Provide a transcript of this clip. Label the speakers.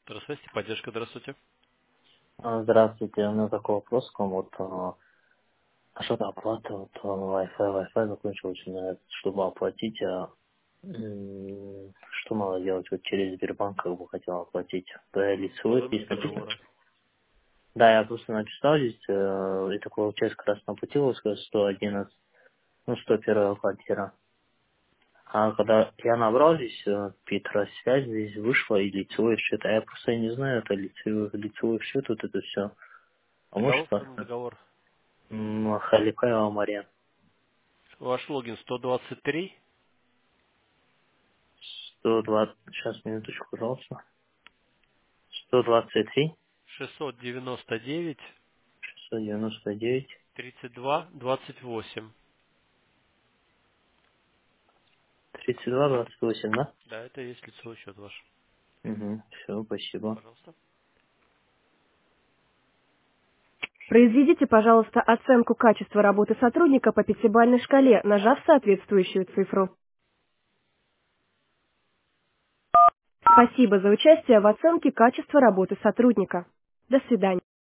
Speaker 1: Здравствуйте, поддержка, здравствуйте.
Speaker 2: Здравствуйте, у меня такой вопрос к вам. Что-то оплата, Wi-Fi закончилась у меня, чтобы оплатить, что надо делать? Вот через Сбербанк как бы хотел оплатить. Да,
Speaker 1: По
Speaker 2: лицевой
Speaker 1: номеру
Speaker 2: здесь написано.
Speaker 1: договора.
Speaker 2: Да, я просто написал здесь, и такого часть красного путеводска 111, 101 квартира. А когда я набрал здесь Петросвязь, здесь вышло и лицевой счет. А я просто не знаю, это лицевой счет, вот это все. А может
Speaker 1: Договор,
Speaker 2: просто
Speaker 1: договор.
Speaker 2: Халикаева Мария.
Speaker 1: Ваш логин 123
Speaker 2: 120, сейчас, минуточку, пожалуйста. 123,
Speaker 1: 699
Speaker 2: 699,
Speaker 1: 32 28.
Speaker 2: 32, 28, да?
Speaker 1: Да, это и есть лицевой счет ваш.
Speaker 2: Угу, все, спасибо.
Speaker 1: Пожалуйста.
Speaker 3: Произведите, пожалуйста, оценку качества работы сотрудника по пятибалльной шкале, нажав соответствующую цифру. Спасибо за участие в оценке качества работы сотрудника. До свидания.